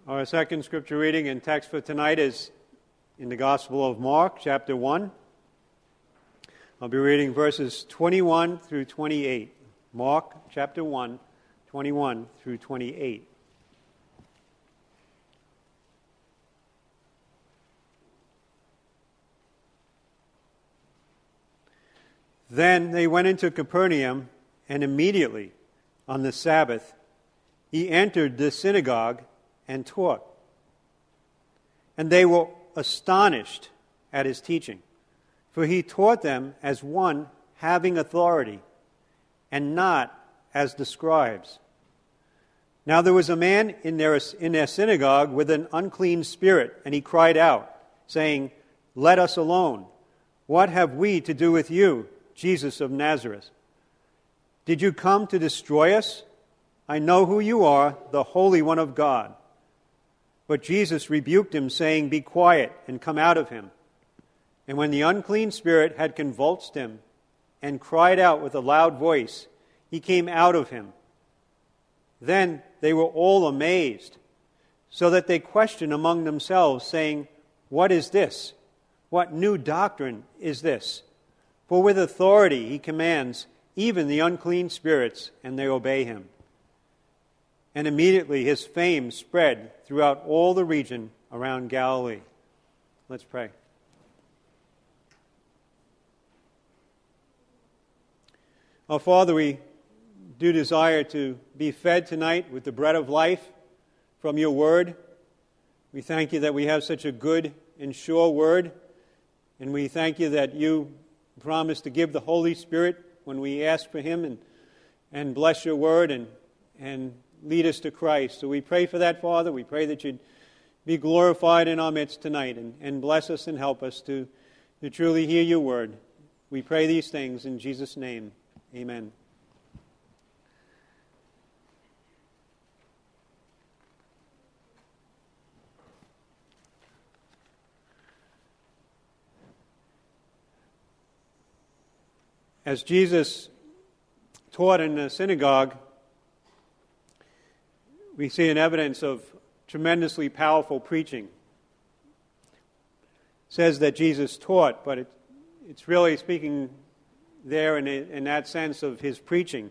Our second scripture reading and text for tonight is in the Gospel of Mark, chapter 1. I'll be reading verses 21 through 28. Mark, chapter 1, 21 through 28. Then they went into Capernaum, and immediately on the Sabbath he entered the synagogue and taught. And they were astonished at his teaching, for he taught them as one having authority, and not as the scribes. Now there was a man in their synagogue with an unclean spirit, and he cried out, saying, "Let us alone. What have we to do with you, Jesus of Nazareth? Did you come to destroy us? I know who you are, the Holy One of God." But Jesus rebuked him, saying, "Be quiet and come out of him." And when the unclean spirit had convulsed him and cried out with a loud voice, he came out of him. Then they were all amazed, so that they questioned among themselves, saying, "What is this? What new doctrine is this? For with authority he commands even the unclean spirits, and they obey him." And immediately his fame spread throughout all the region around Galilee. Let's pray. Our Father, we do desire to be fed tonight with the bread of life from your word. We thank you that we have such a good and sure word, and we thank you that you promise to give the Holy Spirit when we ask for him and bless your word and lead us to Christ. So we pray for that, Father. We pray that you'd be glorified in our midst tonight and bless us and help us to truly hear your word. We pray these things in Jesus' name. Amen. As Jesus taught in the synagogue, we see an evidence of tremendously powerful preaching. It says that Jesus taught, but it's really speaking there in that sense of his preaching.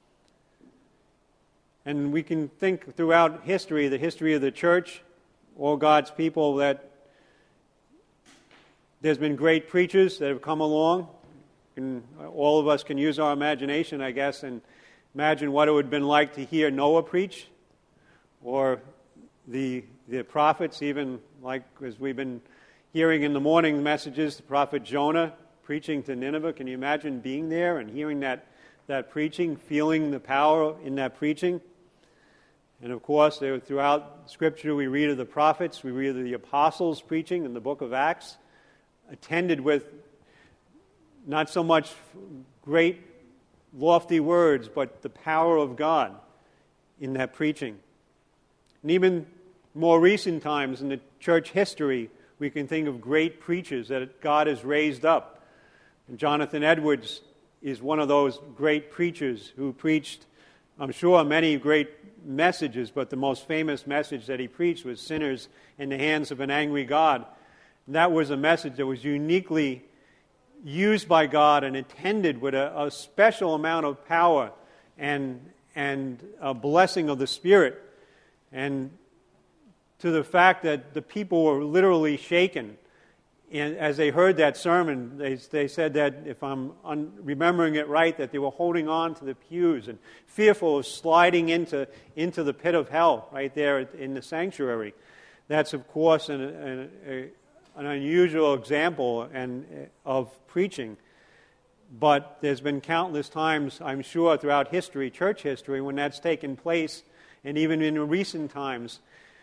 And we can think throughout history, the history of the church, all God's people, that there's been great preachers that have come along. And all of us can use our imagination, I guess, and imagine what it would have been like to hear Noah preach, or the prophets, even like as we've been hearing in the morning messages, the prophet Jonah preaching to Nineveh. Can you imagine being there and hearing that preaching, feeling the power in that preaching? And of course, throughout Scripture, we read of the prophets, we read of the apostles preaching in the book of Acts, attended with not so much great, lofty words, but the power of God in that preaching. And even more recent times in the church history, we can think of great preachers that God has raised up. And Jonathan Edwards is one of those great preachers who preached, I'm sure, many great messages, but the most famous message that he preached was "Sinners in the Hands of an Angry God." And that was a message that was uniquely used by God and attended with a special amount of power and a blessing of the Spirit. And to the fact that the people were literally shaken. And as they heard that sermon, they said that, if I'm remembering it right, that they were holding on to the pews and fearful of sliding into the pit of hell right there in the sanctuary. That's, of course, an unusual example of preaching. But there's been countless times, I'm sure, throughout history, church history, when that's taken place, and even in recent times.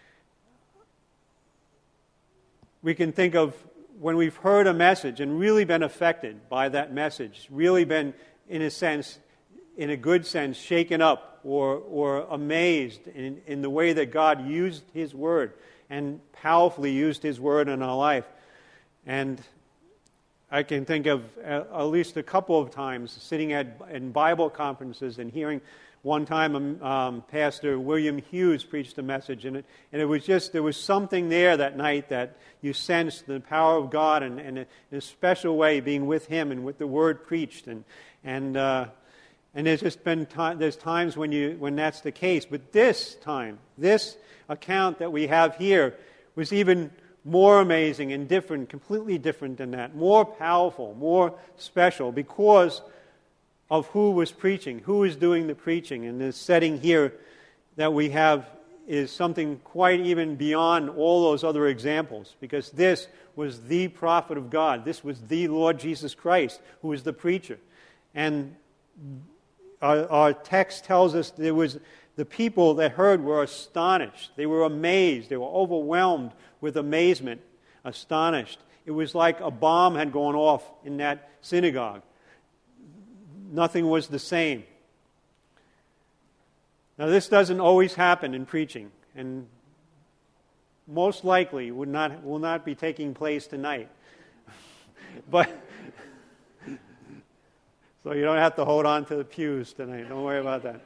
We can think of when we've heard a message and really been affected by that message, really been, in a good sense, shaken up or amazed in the way that God used His Word and powerfully used His Word in our life. And I can think of at least a couple of times sitting in Bible conferences and hearing One time, Pastor William Hughes preached a message, and it was just, there was something there that night that you sensed the power of God, and in a special way being with him and with the Word preached, and there's just been there's times when that's the case, but this time, this account that we have here was even more amazing and different, completely different than that, more powerful, more special, because of who was preaching, who is doing the preaching. And the setting here that we have is something quite even beyond all those other examples, because this was the prophet of God. This was the Lord Jesus Christ, who was the preacher. And our text tells us there was the people that heard were astonished. They were amazed. They were overwhelmed with amazement, astonished. It was like a bomb had gone off in that synagogue. Nothing was the same. Now, this doesn't always happen in preaching, and most likely will not be taking place tonight. But so you don't have to hold on to the pews tonight. Don't worry about that.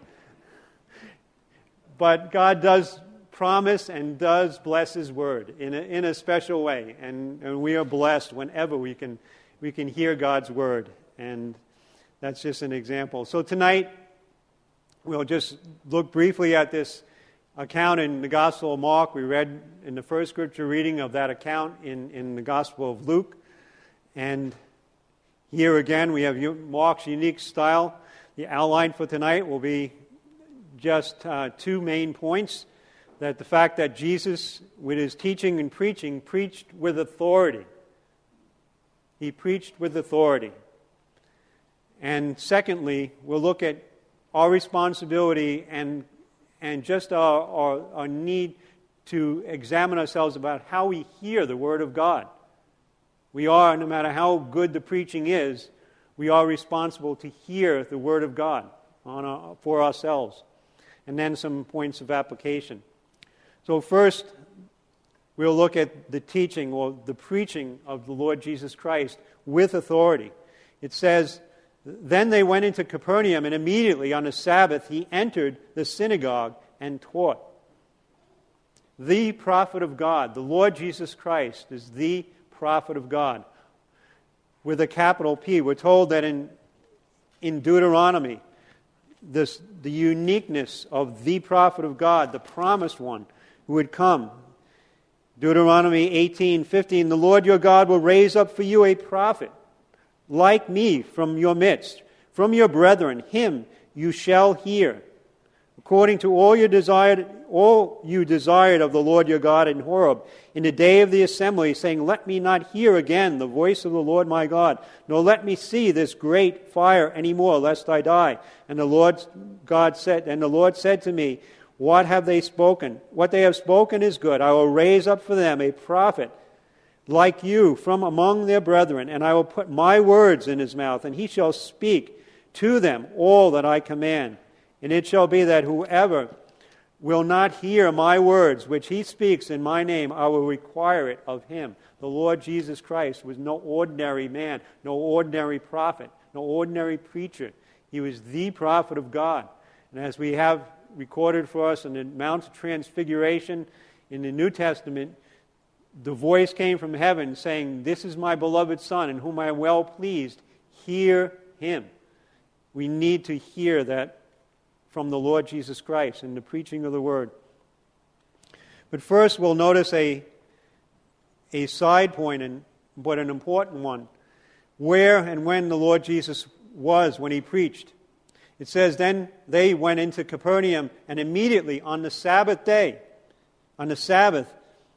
But God does promise and does bless His Word in a special way, and we are blessed whenever we can hear God's Word, and that's just an example. So tonight, we'll just look briefly at this account in the Gospel of Mark. We read in the first scripture reading of that account in the Gospel of Luke. And here again, we have Mark's unique style. The outline for tonight will be just two main points. That the fact that Jesus, with His teaching and preaching, preached with authority. He preached with authority. And secondly, we'll look at our responsibility and just our need to examine ourselves about how we hear the Word of God. We are, no matter how good the preaching is, we are responsible to hear the Word of God for ourselves. And then some points of application. So first, we'll look at the teaching or the preaching of the Lord Jesus Christ with authority. It says, "Then they went into Capernaum, and immediately on the Sabbath He entered the synagogue and taught." The prophet of God, the Lord Jesus Christ, is the prophet of God. With a capital P. We're told that in Deuteronomy, the uniqueness of the prophet of God, the promised one who would come. Deuteronomy 18:15, "The Lord your God will raise up for you a prophet like me from your midst, from your brethren, him you shall hear, according to all you desired of the Lord your God in Horeb, in the day of the assembly, saying, Let me not hear again the voice of the Lord my God, nor let me see this great fire any more, lest I die. And the Lord said to me, What have they spoken? What they have spoken is good. I will raise up for them a prophet like you from among their brethren, and I will put my words in his mouth, and he shall speak to them all that I command. And it shall be that whoever will not hear my words, which he speaks in my name, I will require it of him." The Lord Jesus Christ was no ordinary man, no ordinary prophet, no ordinary preacher. He was the prophet of God. And as we have recorded for us in the Mount of Transfiguration in the New Testament, the voice came from heaven saying, "This is my beloved Son, in whom I am well pleased. Hear him." We need to hear that from the Lord Jesus Christ in the preaching of the Word. But first we'll notice a side point, but an important one. Where and when the Lord Jesus was when He preached. It says, "Then they went into Capernaum, and immediately on the Sabbath day, on the Sabbath,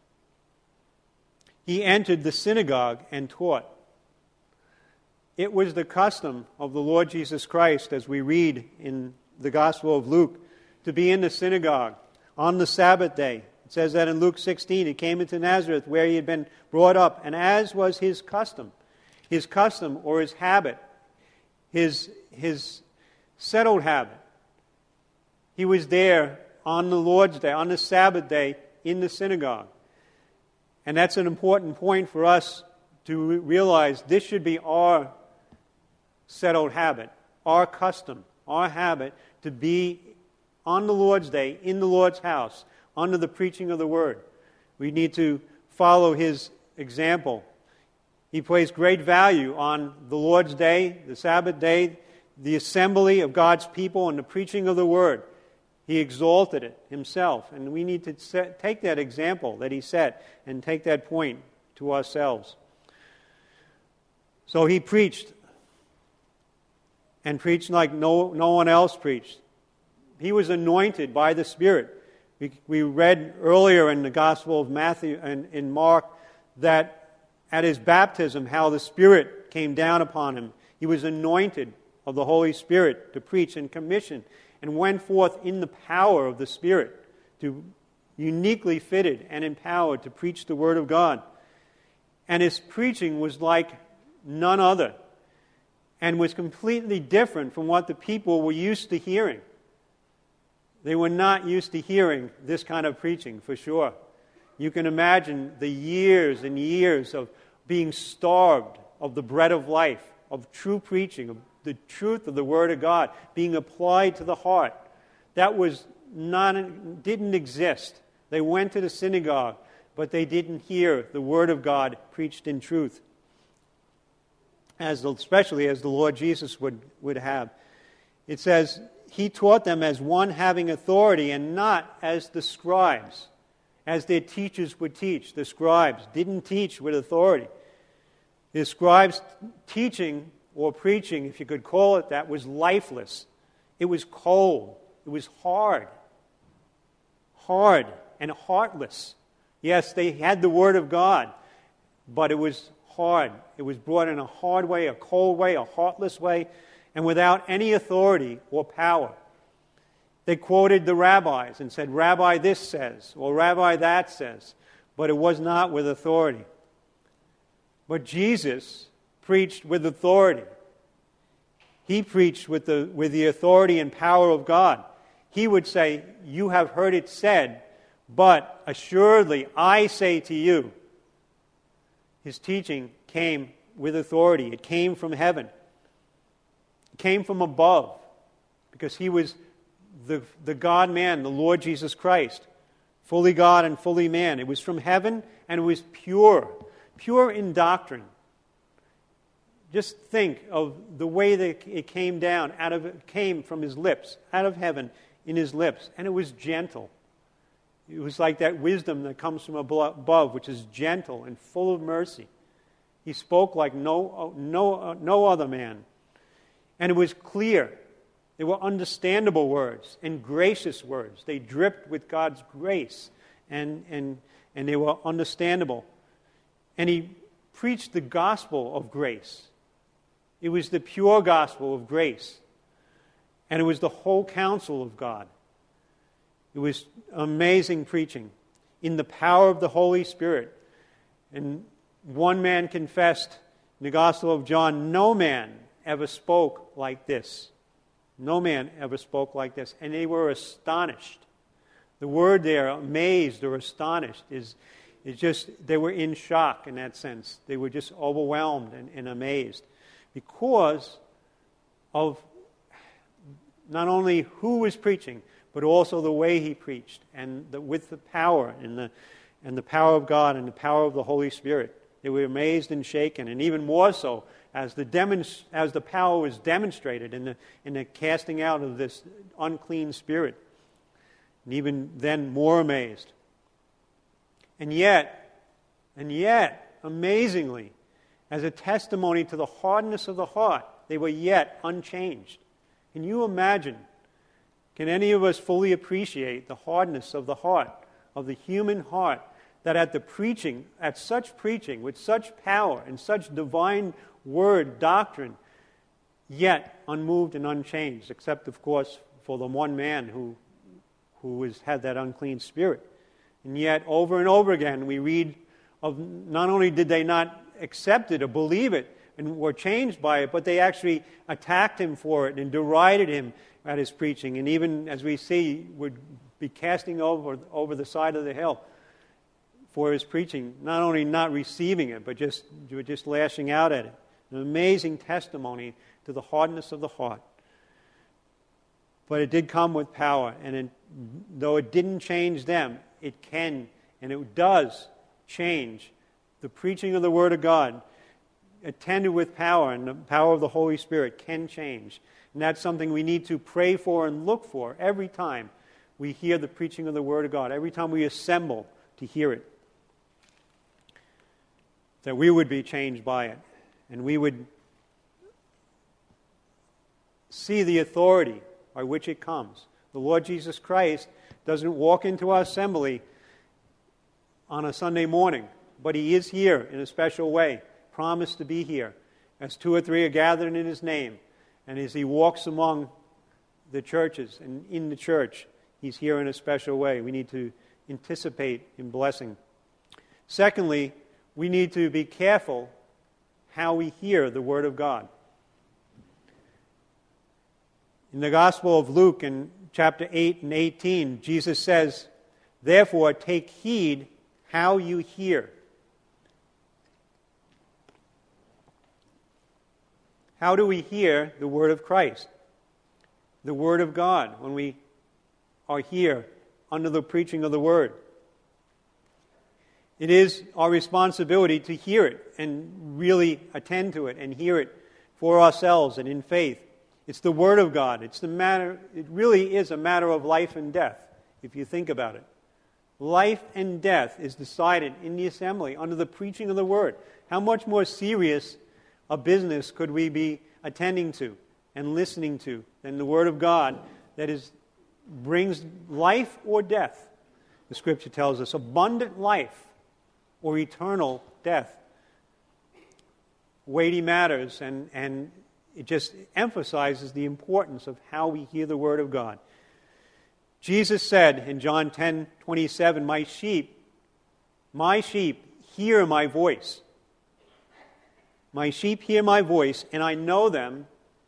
He entered the synagogue and taught." It was the custom of the Lord Jesus Christ, as we read in the Gospel of Luke, to be in the synagogue on the Sabbath day. It says that in Luke 16, He came into Nazareth where He had been brought up, and as was His custom or His habit, His settled habit, He was there on the Lord's day, on the Sabbath day, in the synagogue. And that's an important point for us to realize. This should be our settled habit, our custom, our habit to be on the Lord's day, in the Lord's house, under the preaching of the Word. We need to follow his example. He placed great value on the Lord's day, the Sabbath day, the assembly of God's people, and the preaching of the Word. He exalted it himself, and we need to take that example that he set and take that point to ourselves. So he preached, and preached like no one else preached. He was anointed by the Spirit. We read earlier in the Gospel of Matthew and in Mark that at his baptism, how the Spirit came down upon him. He was anointed of the Holy Spirit to preach and commission, and went forth in the power of the Spirit, to uniquely fitted and empowered to preach the Word of God. And his preaching was like none other, and was completely different from what the people were used to hearing. They were not used to hearing this kind of preaching, for sure. You can imagine the years and years of being starved of the bread of life, of true preaching, of the truth of the Word of God being applied to the heart. That didn't exist. They went to the synagogue, but they didn't hear the Word of God preached in truth, especially as the Lord Jesus would have. It says, he taught them as one having authority and not as the scribes, as their teachers would teach. The scribes didn't teach with authority. The scribes' teaching or preaching, if you could call it that, was lifeless. It was cold. It was hard and heartless. Yes, they had the Word of God, but it was hard. It was brought in a hard way, a cold way, a heartless way, and without any authority or power. They quoted the rabbis and said, Rabbi this says, or Rabbi that says, but it was not with authority. But Jesus preached with authority. He preached with the authority and power of God. He would say, you have heard it said, but assuredly I say to you. His teaching came with authority. It came from heaven. It came from above, because he was the God-man, the Lord Jesus Christ, fully God and fully man. It was from heaven, and it was pure in doctrine. Just think of the way that it came down, came from his lips, out of heaven, in his lips, and it was gentle. It was like that wisdom that comes from above, which is gentle and full of mercy. He spoke like no other man. And it was clear. They were understandable words and gracious words. They dripped with God's grace, and they were understandable. And he preached the gospel of grace. It was the pure gospel of grace. And it was the whole counsel of God. It was amazing preaching in the power of the Holy Spirit. And one man confessed in the Gospel of John, no man ever spoke like this. No man ever spoke like this. And they were astonished. The word there, amazed or astonished, is just, they were in shock in that sense. They were just overwhelmed and amazed, because of not only who was preaching, but also the way he preached, and with the power and the power of God and the power of the Holy Spirit. They were amazed and shaken, and even more so as the power was demonstrated in the casting out of this unclean spirit, and even then more amazed. And yet, amazingly, as a testimony to the hardness of the heart, they were yet unchanged. Can you imagine? Can any of us fully appreciate the hardness of the heart, of the human heart, that at such preaching, with such power and such divine word doctrine, yet unmoved and unchanged, except, of course, for the one man who had that unclean spirit. And yet, over and over again, we read of not only did they not accept it or believe it and were changed by it, but they actually attacked him for it and derided him at his preaching, and even, as we see, would be casting over the side of the hill for his preaching, not only not receiving it, but just lashing out at it. An amazing testimony to the hardness of the heart. but it did come with power. And though it didn't change them, it can and it does change. The preaching of the Word of God, attended with power, and the power of the Holy Spirit can change. And that's something we need to pray for and look for every time we hear the preaching of the Word of God, every time we assemble to hear it. That we would be changed by it, and we would see the authority by which it comes. The Lord Jesus Christ doesn't walk into our assembly on a Sunday morning, but He is here in a special way, promised to be here, as 2 or 3 are gathered in His name. And as He walks among the churches and in the church, He's here in a special way. We need to anticipate in blessing. Secondly, we need to be careful how we hear the Word of God. In the Gospel of Luke, in chapter 8 and 18, Jesus says, "Therefore take heed how you hear." How do we hear the Word of Christ, the Word of God, when we are here under the preaching of the Word? It is our responsibility to hear it and really attend to it and hear it for ourselves and in faith. It's the Word of God. It really is a matter of life and death, if you think about it. Life and death is decided in the assembly under the preaching of the Word. How much more serious a business could we be attending to and listening to than the Word of God that brings life or death? The Scripture tells us abundant life or eternal death. Weighty matters, and it just emphasizes the importance of how we hear the Word of God. Jesus said in John 10:27, my sheep hear my voice. My sheep hear my voice, and I know them,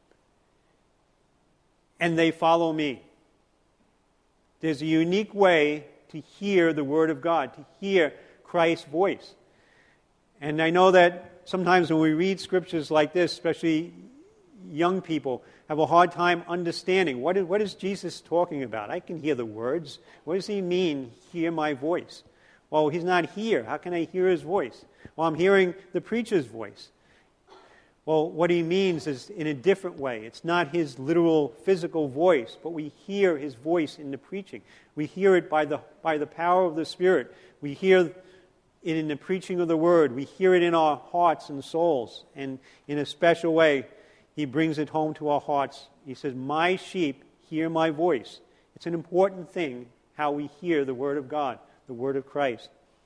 and they follow me. There's a unique way to hear the Word of God, to hear Christ's voice. And I know that sometimes when we read scriptures like this, especially young people have a hard time understanding what is Jesus talking about. I can hear the words. What does He mean, hear my voice? Well, He's not here. How can I hear His voice? Well, I'm hearing the preacher's voice. Well, what He means is in a different way. It's not His literal physical voice, but we hear His voice in the preaching. We hear it by the power of the Spirit. We hear it in the preaching of the Word. We hear it in our hearts and souls. And in a special way, He brings it home to our hearts. He says, my sheep hear my voice. It's an important thing how we hear the Word of God, the Word of Christ.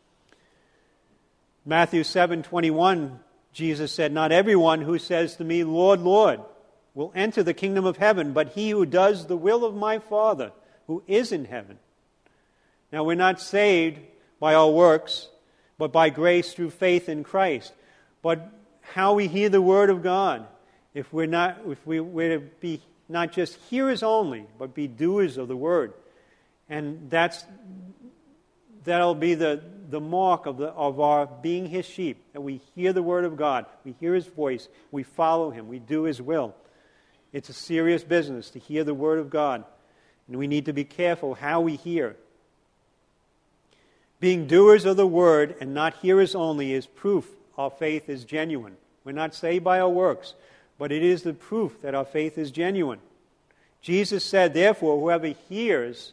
Matthew 7:21, Jesus said, not everyone who says to me, Lord, Lord, will enter the kingdom of heaven, but he who does the will of my Father who is in heaven. Now, we're not saved by our works, but by grace through faith in Christ. But how we hear the Word of God, if we're to be not just hearers only, but be doers of the Word, and that'll be the mark of our being His sheep, that we hear the Word of God, we hear His voice, we follow Him, we do His will. It's a serious business to hear the Word of God, and we need to be careful how we hear. Being doers of the Word and not hearers only is proof our faith is genuine. We're not saved by our works, but it is the proof that our faith is genuine. Jesus said, therefore, whoever hears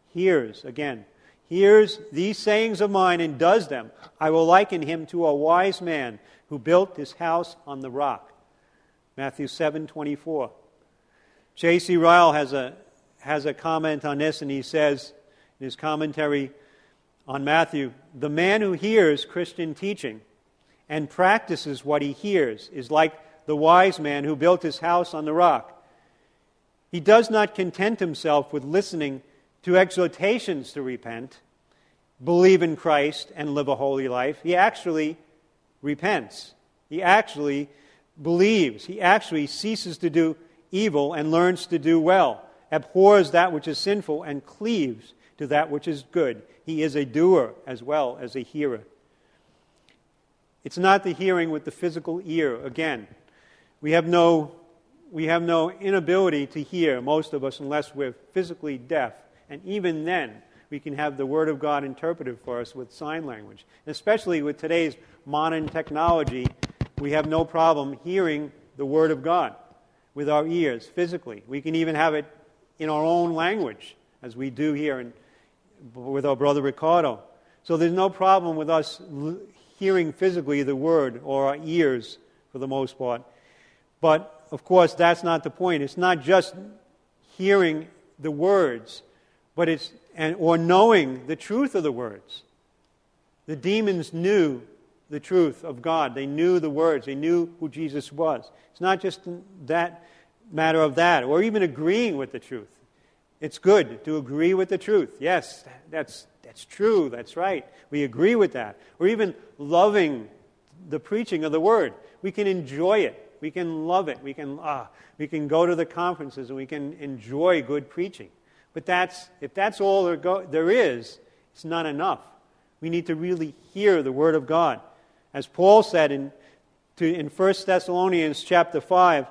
these sayings of mine and does them, I will liken him to a wise man who built his house on the rock. Matthew 7:24. J.C. Ryle has a comment on this, and he says in his commentary on Matthew, the man who hears Christian teaching and practices what he hears is like the wise man who built his house on the rock. He does not content himself with listening to exhortations to repent, believe in Christ, and live a holy life. He actually repents. He actually believes. He actually ceases to do evil and learns to do well, abhors that which is sinful, and cleaves to that which is good. He is a doer as well as a hearer. It's not the hearing with the physical ear. Again, we have no we have no inability to hear, most of us, unless we're physically deaf. And even then, we can have the Word of God interpreted for us with sign language. And especially with today's modern technology, we have no problem hearing the Word of God with our ears physically. We can even have it in our own language, as we do here with our brother Ricardo. So there's no problem with us hearing physically the Word, or our ears for the most part. But, of course, that's not the point. It's not just hearing the words, but or knowing the truth of the words. The demons knew the truth of God. They knew the words. They knew who Jesus was. It's not just that matter of that, or even agreeing with the truth. It's good to agree with the truth. Yes, that's true. That's right. We agree with that. Or even loving the preaching of the Word. We can enjoy it. We can love it. We can go to the conferences and we can enjoy good preaching. But if that's all there is, it's not enough. We need to really hear the Word of God. As Paul said in 1 Thessalonians chapter 5,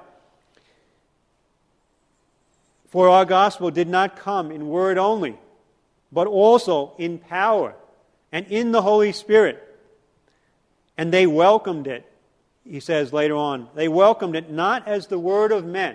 "For our gospel did not come in word only, but also in power and in the Holy Spirit. And they welcomed it," he says later on, "they welcomed it not as the word of men,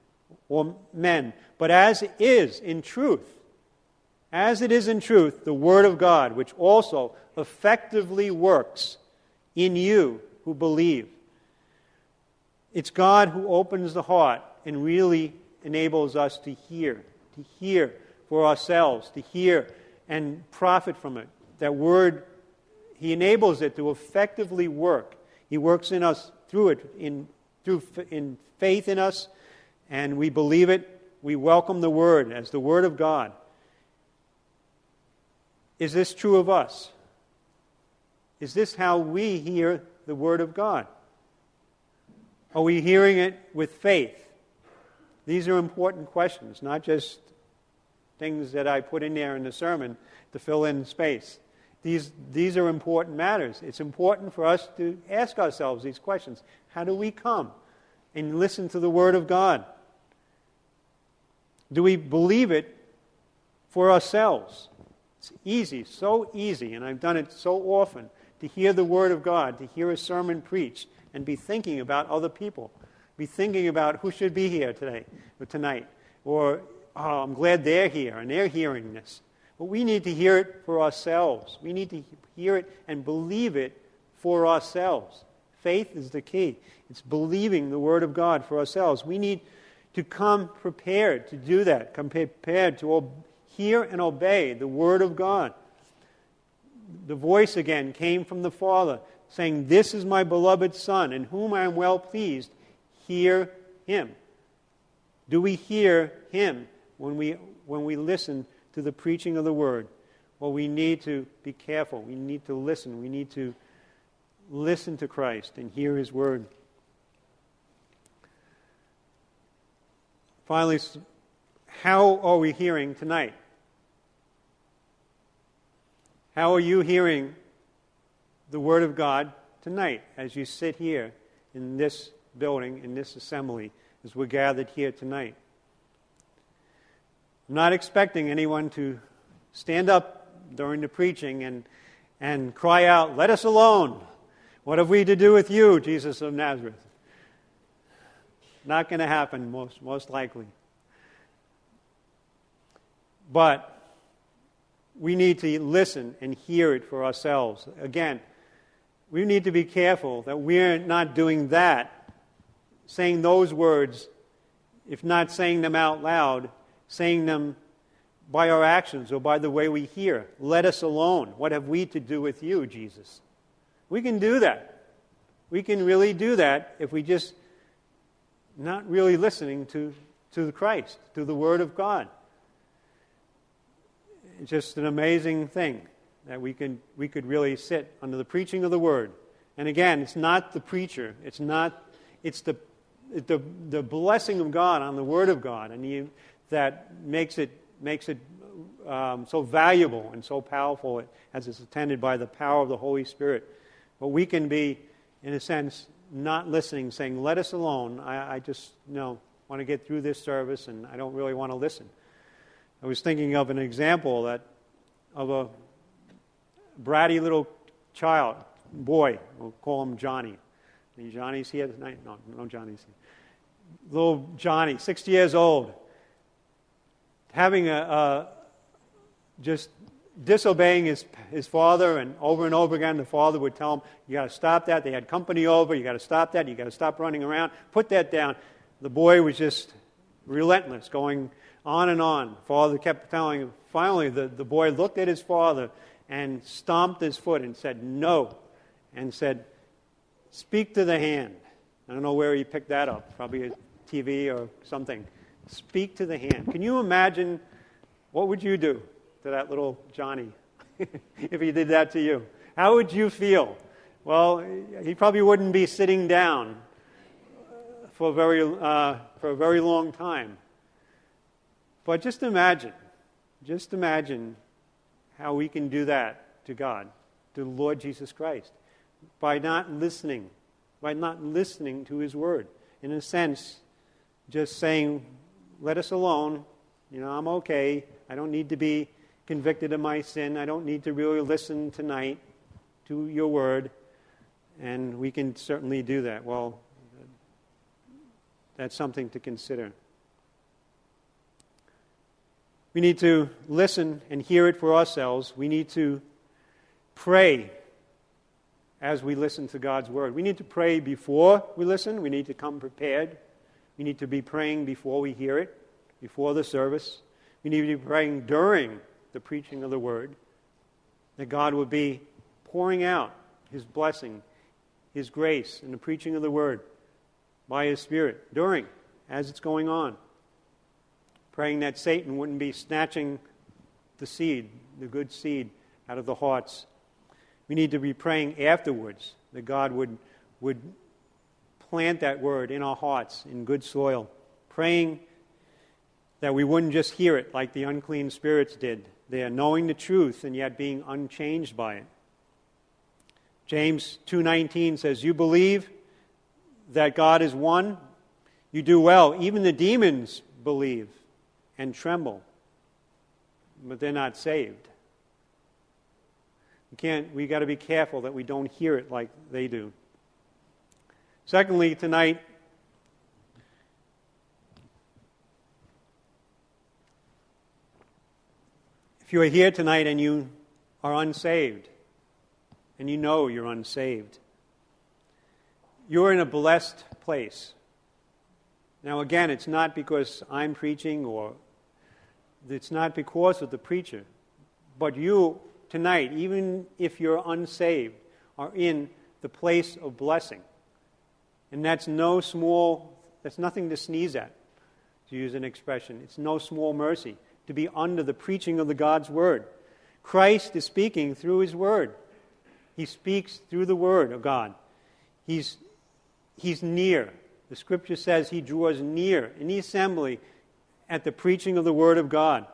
but as it is in truth. As it is in truth, the Word of God, which also effectively works in you who believe." It's God who opens the heart and really enables us to hear for ourselves, to hear and profit from it. That Word, He enables it to effectively work. He works in us through it, in faith in us, and we believe it. We welcome the Word as the Word of God. Is this true of us? Is this how we hear the Word of God? Are we hearing it with faith? These are important questions, not just things that I put in there in the sermon to fill in space. These are important matters. It's important for us to ask ourselves these questions. How do we come and listen to the Word of God? Do we believe it for ourselves? It's easy, so easy, and I've done it so often, to hear the Word of God, to hear a sermon preached, and be thinking about other people. Be thinking about who should be here today or tonight. Or, oh, I'm glad they're here and they're hearing this. But we need to hear it for ourselves. We need to hear it and believe it for ourselves. Faith is the key. It's believing the Word of God for ourselves. We need to come prepared to do that. Come prepared to hear and obey the Word of God. The voice again came from the Father saying, "This is my beloved Son, in whom I am well pleased. Hear Him." Do we hear Him when we listen to the preaching of the Word? Well, we need to be careful. We need to listen. We need to listen to Christ and hear His Word. Finally, how are we hearing tonight? How are you hearing the Word of God tonight as you sit here in this building, in this assembly, as we're gathered here tonight? I'm not expecting anyone to stand up during the preaching and cry out, "Let us alone. What have we to do with you, Jesus of Nazareth?" Not going to happen, most likely. But we need to listen and hear it for ourselves. Again, we need to be careful that we're not doing that, saying those words, if not saying them out loud, saying them by our actions or by the way we hear. "Let us alone. What have we to do with you, Jesus?" We can do that. We can really do that if we just not really listening to Christ, to the Word of God. It's just an amazing thing that we could really sit under the preaching of the Word. And again, it's not the preacher. It's the blessing of God on the Word of God, and that makes it so valuable and so powerful as it's attended by the power of the Holy Spirit. But we can be, in a sense, not listening, saying, "Let us alone. I just, no, want to get through this service, and I don't really want to listen. I was thinking of an example of a bratty little child, boy, we'll call him Johnny. Any Johnny's here tonight? No Johnny's here. Little Johnny, 6 years old, having just disobeying his father, and over again the father would tell him, you got to stop that, they had company over, you got to stop that, you got to stop running around, put that down. The boy was just relentless, going on and on. Father kept telling him. Finally, the boy looked at his father and stomped his foot and said, no, and said, speak to the hand. I don't know where he picked that up, probably a TV or something. Speak to the hand. Can you imagine, what would you do to that little Johnny if he did that to you? How would you feel? Well, he probably wouldn't be sitting down for a very long time. But just imagine how we can do that to God, to the Lord Jesus Christ, by not listening to His Word. In a sense, just saying, let us alone, I'm okay, I don't need to be convicted of my sin, I don't need to really listen tonight to your Word, and we can certainly do that. Well, that's something to consider. We need to listen and hear it for ourselves. We need to pray as we listen to God's Word. We need to pray before we listen. We need to come prepared. We need to be praying before we hear it, before the service. We need to be praying during the preaching of the Word, that God would be pouring out His blessing, His grace in the preaching of the Word by His Spirit, as it's going on. Praying that Satan wouldn't be snatching the seed, the good seed, out of the hearts. We need to be praying afterwards that God would plant that Word in our hearts in good soil. Praying that we wouldn't just hear it like the unclean spirits did. They are knowing the truth and yet being unchanged by it. James 2:19 says, you believe that God is one, you do well. Even the demons believe and tremble, but they're not saved. We got to be careful that we don't hear it like they do. Secondly, tonight, if you are here tonight and you are unsaved, and you know you're unsaved, you're in a blessed place. Now again, it's not because I'm preaching, or it's not because of the preacher, but you tonight, even if you're unsaved, are in the place of blessing. And that's nothing to sneeze at, to use an expression. It's no small mercy to be under the preaching of the God's Word. Christ is speaking through His Word. He speaks through the Word of God. He's near. The Scripture says He draws near in the assembly at the preaching of the Word of God.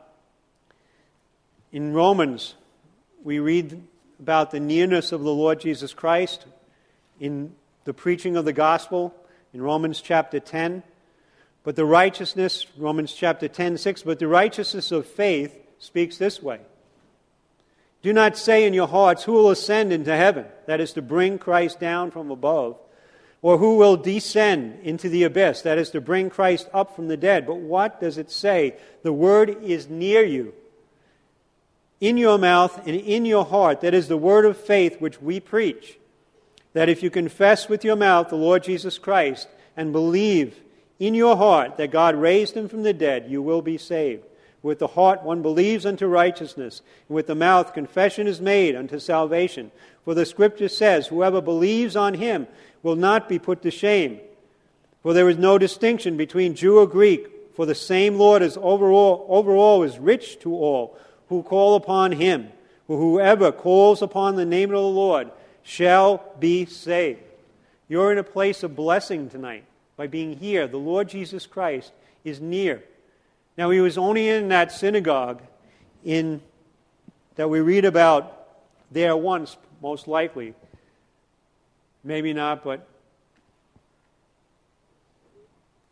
In Romans, we read about the nearness of the Lord Jesus Christ in the preaching of the gospel in Romans chapter 10. But the righteousness, Romans chapter 10:6, but the righteousness of faith speaks this way. Do not say in your hearts, who will ascend into heaven? That is to bring Christ down from above. Or who will descend into the abyss? That is to bring Christ up from the dead. But what does it say? The word is near you, in your mouth and in your heart. That is the word of faith which we preach. That if you confess with your mouth the Lord Jesus Christ and believe in your heart that God raised Him from the dead, you will be saved. With the heart one believes unto righteousness, and with the mouth confession is made unto salvation. For the Scripture says, whoever believes on Him will not be put to shame. For there is no distinction between Jew or Greek, for the same Lord is over all is rich to all who call upon Him. For whoever calls upon the name of the Lord shall be saved. You're in a place of blessing tonight by being here. The Lord Jesus Christ is near. Now, He was only in that synagogue that we read about there once, most likely. Maybe not,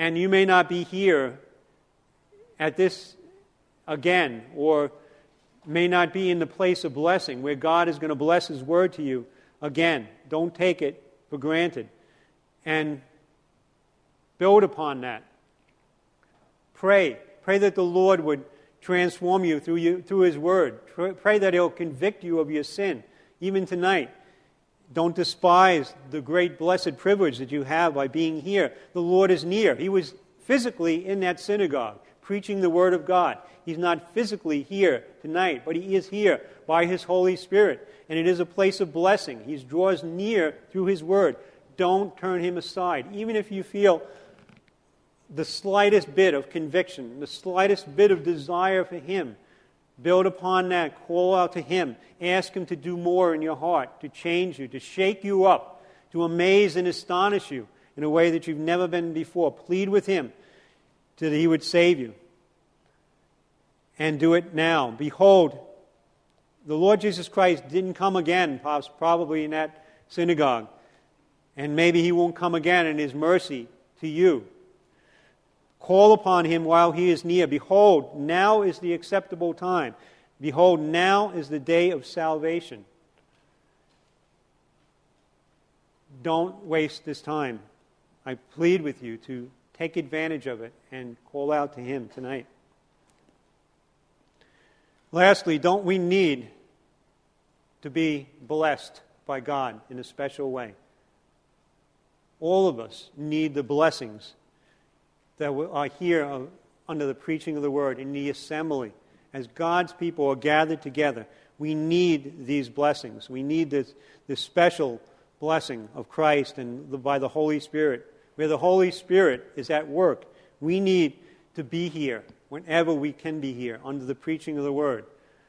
And you may not be here at this again, or may not be in the place of blessing where God is going to bless His Word to you again. Don't take it for granted. And build upon that. Pray. Pray that the Lord would transform you through His Word. Pray that He'll convict you of your sin, even tonight. Don't despise the great blessed privilege that you have by being here. The Lord is near. He was physically in that synagogue, preaching the Word of God. He's not physically here tonight, but He is here by His Holy Spirit. And it is a place of blessing. He draws near through His Word. Don't turn Him aside. Even if you feel the slightest bit of conviction, the slightest bit of desire for Him, build upon that. Call out to Him. Ask Him to do more in your heart, to change you, to shake you up, to amaze and astonish you in a way that you've never been before. Plead with Him that He would save you. And do it now. Behold, the Lord Jesus Christ didn't come again, probably in that synagogue. And maybe He won't come again in His mercy to you. Call upon Him while He is near. Behold, now is the acceptable time. Behold, now is the day of salvation. Don't waste this time. I plead with you to take advantage of it and call out to Him tonight. Lastly, don't we need to be blessed by God in a special way? All of us need the blessings that are here under the preaching of the Word in the assembly. As God's people are gathered together, we need these blessings. We need this special blessing of Christ and by the Holy Spirit. Where the Holy Spirit is at work, we need to be here whenever we can be here under the preaching of the Word.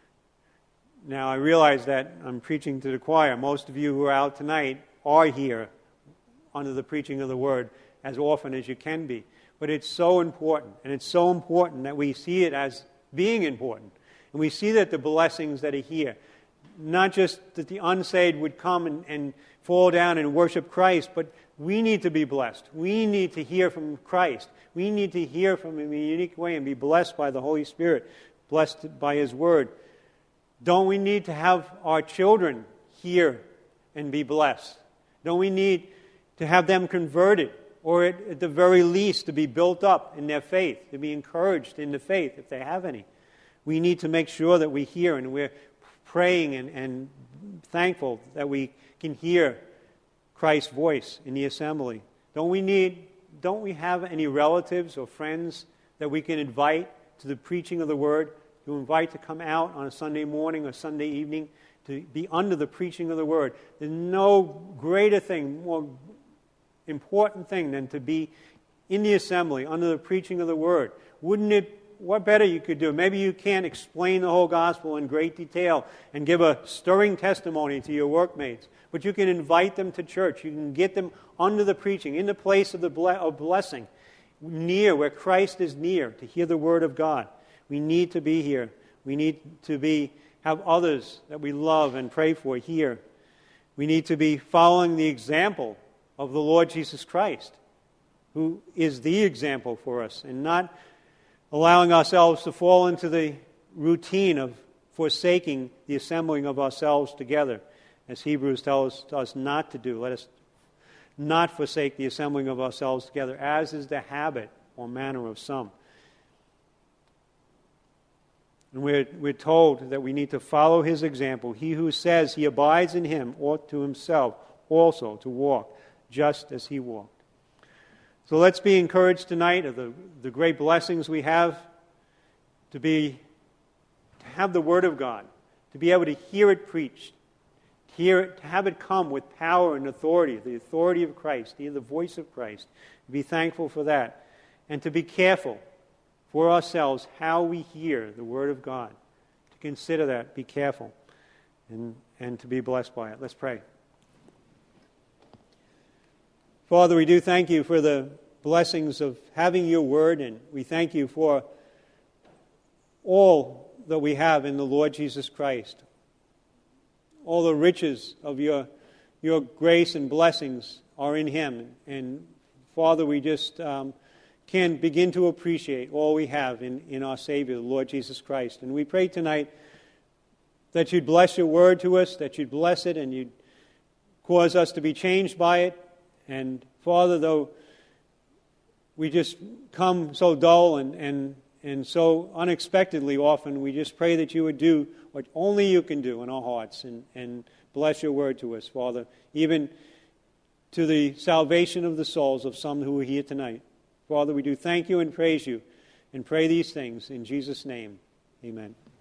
Now, I realize that I'm preaching to the choir. Most of you who are out tonight are here under the preaching of the Word as often as you can be. But it's so important, and it's so important that we see it as being important. And we see that the blessings that are here, not just that the unsaved would come and fall down and worship Christ, but we need to be blessed. We need to hear from Christ. We need to hear from Him in a unique way and be blessed by the Holy Spirit, blessed by His Word. Don't we need to have our children hear and be blessed? Don't we need to have them converted, or at the very least to be built up in their faith, to be encouraged in the faith if they have any? We need to make sure that we hear, and we're praying and thankful that we can hear Christ's voice in the assembly. Don't we have any relatives or friends that we can invite to the preaching of the Word, to invite to come out on a Sunday morning or Sunday evening to be under the preaching of the Word? There's no greater thing, more important thing than to be in the assembly under the preaching of the Word. What better you could do? Maybe you can't explain the whole gospel in great detail and give a stirring testimony to your workmates, but you can invite them to church. You can get them under the preaching, in the place of blessing, near where Christ is near, to hear the Word of God. We need to be here. We need to have others that we love and pray for here. We need to be following the example of the Lord Jesus Christ, who is the example for us, and not allowing ourselves to fall into the routine of forsaking the assembling of ourselves together, as Hebrews tells us not to do. Let us not forsake the assembling of ourselves together, as is the habit or manner of some. And we're told that we need to follow His example. He who says he abides in Him ought to himself also to walk just as He walked. So let's be encouraged tonight of the great blessings we have to have the Word of God, to be able to hear it preached, to have it come with power and authority, the authority of Christ, the voice of Christ. To be thankful for that, and to be careful for ourselves how we hear the Word of God. To consider that, be careful, and to be blessed by it. Let's pray. Father, we do thank You for the blessings of having Your Word, and we thank You for all that we have in the Lord Jesus Christ. All the riches of Your grace and blessings are in Him. And Father, we just can begin to appreciate all we have in our Savior, the Lord Jesus Christ. And we pray tonight that you'd bless your word to us, that you'd bless it, and you'd cause us to be changed by it. And Father, though we just come so dull and so unexpectedly often, we just pray that you would do what only you can do in our hearts and bless your word to us, Father, even to the salvation of the souls of some who are here tonight. Father, we do thank you and praise you and pray these things in Jesus' name. Amen.